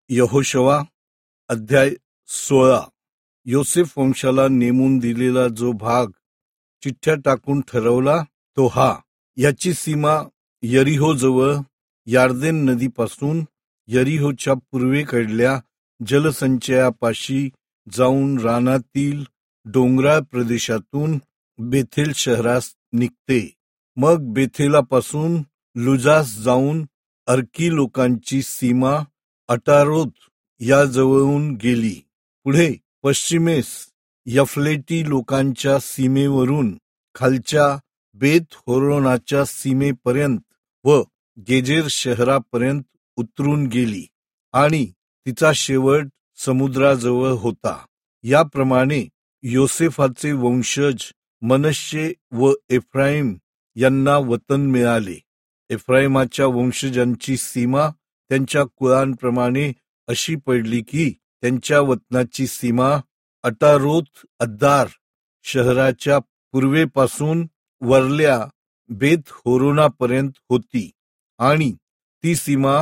यहोशवा अध्याय 16. योसेफ वंशाला नेमून दिलेला जो भाग चिठ्ठ्या टाकून ठरवला तो हा. याची सीमा यरिहोजवळ यार्देन नदीपासून यरिहोच्या पूर्वेकडल्या जलसंचयापाशी जाऊन रानातील डोंगराळ प्रदेशातून बेथेल शहरास निघते. मग बेथेलापासून लुजास जाऊन अर्की लोकांची सीमा अटारोत या जवळून गेली. पुढे पश्चिमेस यफ्लेटी लोकांच्या सीमेवरून खालच्या बेत होरोनाच्या सीमेपर्यंत व गेजेर शहरापर्यंत उतरून गेली आणि तिचा शेवट समुद्राजवळ होता. याप्रमाणे योसेफाचे वंशज मनश्शे व एफ्राईम यांना वतन मिळाले. एफ्राईमाच्या वंशजांची सीमा त्यांच्या कुळांप्रमाणे अशी पडली की त्यांच्या वतनाची सीमा अटारोत अद्दार शहराच्या पूर्वेपासून वरल्या बेत होरोनापर्यंत होती आणि ती सीमा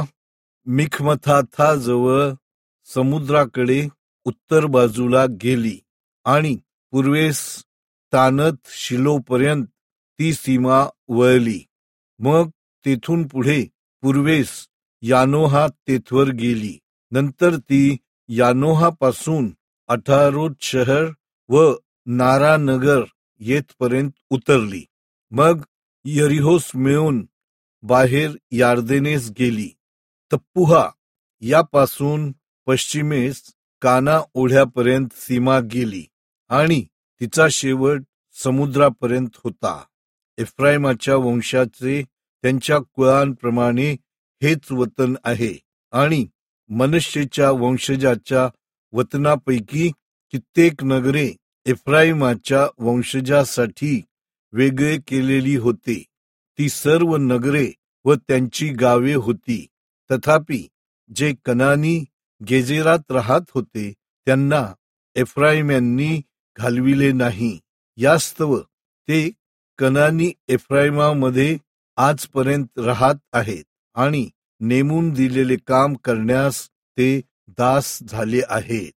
मिखमथाथाजवळ समुद्राकडे उत्तर बाजूला गेली आणि पूर्वेस तानत शिलोपर्यंत ती सीमा वळली. मग तेथून पुढे पूर्वेस यानोहा तेथवर गेली. नंतर ती यानोहापासून अटारोत शहर व नारानगर येथपर्यंत उतरली. मग यरिहोस मिळून बाहेर यार्देनेस गेली. तप्पुहा यापासून पश्चिमेस काना ओढ्यापर्यंत सीमा गेली आणि तिचा शेवट समुद्रापर्यंत होता. एफ्राईमाच्या वंशाचे त्यांच्या कुळांप्रमाणे हेच वतन आहे आणि मनश्शेच्या वंशजाच्या वतनापैकी कित्येक नगरे एफ्राईमाच्या वंशजासाठी वेगळे केलेली होते. ती सर्व नगरे व त्यांची गावे होती. तथापि जे कनानी गेजेरात राहत होते त्यांना एफ्राईम्यांनी घालविले नाही. यास्तव ते कनानी एफ्राईमामध्ये आजपर्यंत राहत आहेत आणि नेमून दिलेले काम करण्यास ते दास झाले आहेत.